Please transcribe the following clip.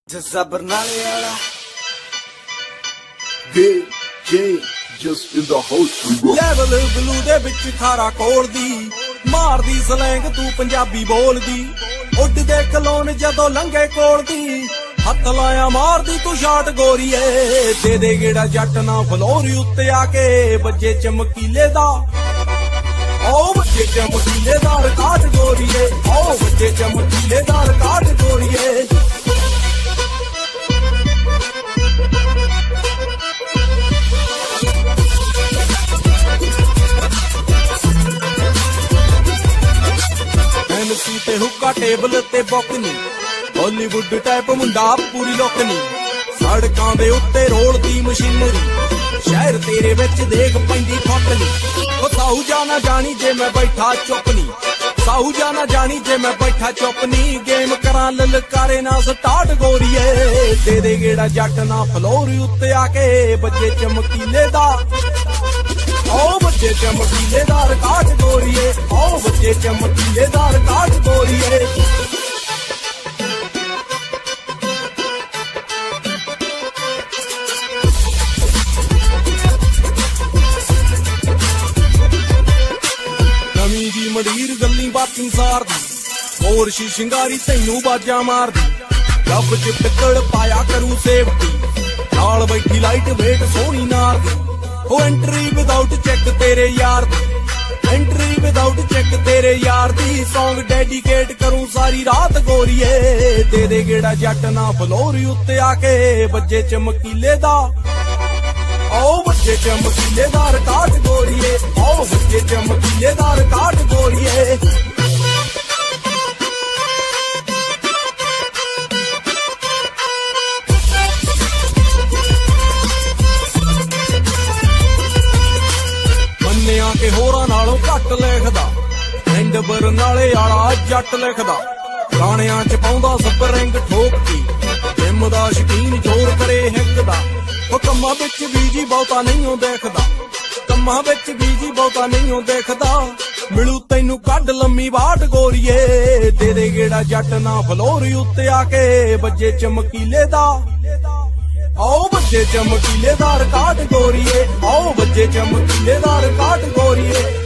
ਜੱਸਾ ਬਰਨਾਲੇ ਵਾਲਾ just in the house level blue ਦੇ ਵਿੱਚ ਖਾਰਾ ਕੋਲਦੀ ਮਾਰਦੀ ਸਲੈਂਗ ਤੂੰ ਪੰਜਾਬੀ ਬੋਲਦੀ ਉੱਡਦੇ ਕਲੋਨ ਜਦੋਂ ਲੰਘੇ ਕੋਲਦੀ ਹੱਥ ਲਾਇਆ ਮਾਰਦੀ ਤੂੰ ਸ਼ਾਟ ਗੋਰੀਏ ਦੇ ਦੇ ਗੇੜਾ ਜੱਟ ਨਾ ਫਲੋਰੀ ਉੱਤੇ ਆ ਕੇ ਵੱਜੇ ਚਮਕੀਲੇ ਦਾ ਓ ਵੱਜੇ ਚਮਕੀਲੇ ਦਾ ਰਿਕਾਰਡ ਗੋਰੀਏ ਓ ਵੱਜੇ ਚਮਕੀਲੇ ਦਾ ਰਿਕਾਰਡ ਗੋਰੀਏ ਐਮਸੀ ਤੇ ਹੁੱਕਾ ਟੇਬਲ ਤੇ ਬੁੱਕਨੀ ਹਾਲੀਵੁੱਡ ਟਾਈਪ ਮੁੰਡਾ ਪੂਰੀ ਲੋਕਨੀ ਸੜਕਾਂ ਦੇ ਉੱਤੇ ਰੋਲਦੀ ਮਸ਼ੀਨਰੀ ਸ਼ਹਿਰ ਤੇਰੇ ਵਿੱਚ ਦੇਖ ਪੈਂਦੀ ਫੋਟਨੀ ਉਹ ਸਾਊ ਜਾਣਾ ਜਾਣੀ ਜੇ ਮੈਂ ਬੈਠਾ ਚੁੱਪਨੀ ਸਾਊ ਜਾਣਾ ਜਾਣੀ ਜੇ ਮੈਂ ਬੈਠਾ ਚੁੱਪਨੀ ਗੇਮ ਕਰਾਂ ਲਲਕਾਰੇ ਨਾ ਸਟਾਰਟ ਗੋਰੀਏ ਦੇ ਦੇ ਗੇੜਾ ਜੱਟ ਨਾ ਫਲੋਰੀ ਉੱਤੇ ਆ ਕੇ ਵੱਜੇ ਚਮਕੀਲੇ ਦਾ ਓ ਵੱਜੇ ਚਮਕੀਲੇ ਦਾ ਰਿਕਾਰਡ ਗੋਰੀਏ ਓ ਵੱਜੇ ਚਮਕੀਲੇ ਦਾ ਰਿਕਾਰਡ ਗੋਰੀਏ ਨਵੀਂ ਦੀ ਮੰਡੀਰ ਗੱਲੀ ਬਾਤੀ ਸਾਰਦੀ ਹੋਰ ਸ਼ੀ ਸ਼ਿੰਗਾਰੀ ਤੈਨੂੰ ਬਾਜਾਂ ਮਾਰਦੀ ਰੱਬ ਚ ਪਿੱਤਲ ਪਾਇਆ ਕਰੂ ਸੇਫਟੀ ਨਾਲ ਬੈਠੀ ਲਾਈਟ ਵੇਟ ਸੋਹਣੀ ਨਾਰਦੀ ਹੋ ਐਂਟਰੀ ਵਿਦਆਊਟ ਚੈੱਕ ਤੇਰੇ ਯਾਰ ਦੀ ਐਂਟਰੀ ਵਿਦਆਊਟ ਚੈੱਕ ਤੇਰੇ ਯਾਰ ਦੀ ਸੌਂਗ ਡੈਡੀਕੇਟ ਕਰੂੰ ਸਾਰੀ ਰਾਤ ਗੋਰੀਏ ਦੇ ਦੇ ਗੇੜਾ ਜੱਟ ਨਾ ਫਲੋਰੀ ਉੱਤੇ ਆ ਕੇ ਵੱਜੇ ਚਮਕੀਲੇ ਦਾ ਓ ਵੱਜੇ ਚਮਕੀਲੇ ਦਾ ਰਿਕਾਰਡ ਗੋਰੀਏ ਓ ਵੱਜੇ ਚਮਕੀਲੇ ਦਾ ਰਿਕਾਰਡ ਗੋਰੀਏ ਮੰਨਿਆ ਕਿ ਹੋਰਾਂ ਨਾਲੋਂ ਘੱਟ ਲਿਖਦਾ ਐਂਡ ਬਰਨਾਲੇ ਵਾਲਾ ਜੱਟ ਲਿਖਦਾ ਗਾਣਿਆਂ ਚ ਪਾਉਂਦਾ ਸਪਰਿੰਗ ਠੋਕਦੀ ਜਿੰਮ ਦਾ ਸ਼ਕੀਨ ਜ਼ੋਰ ਕਰੇ ਹਿੱਕ ਦਾ ਉਹ ਕੰਮਾਂ ਵਿੱਚ ਬੀਜੀ ਬਹੁਤਾ ਨਹੀਂ ਉਹ ਦੇਖਦਾ ਕੰਮਾਂ ਵਿੱਚ ਬੀਜੀ ਬਹੁਤਾ ਨਹੀਂ ਉਹ ਦੇਖਦਾ ਮਿਲੂ ਤੈਨੂੰ ਕੱਢ ਲੰਮੀ ਬਾਟ ਗੋਰੀਏ ਦੇ ਦੇ ਗੇੜਾ ਜੱਟ ਨਾ ਫਲੋਰੀ ਉੱਤੇ ਆ ਕੇ ਵੱਜੇ ਚਮਕੀਲੇ ਦਾ ਓ ਵੱਜੇ ਚਮਕੀਲੇ ਦਾ ਰਿਕਾਰਡ ਗੋਰੀਏ ਓ ਵੱਜੇ ਚਮਕੀਲੇ ਦਾ ਰਿਕਾਰਡ ਗੋਰੀਏ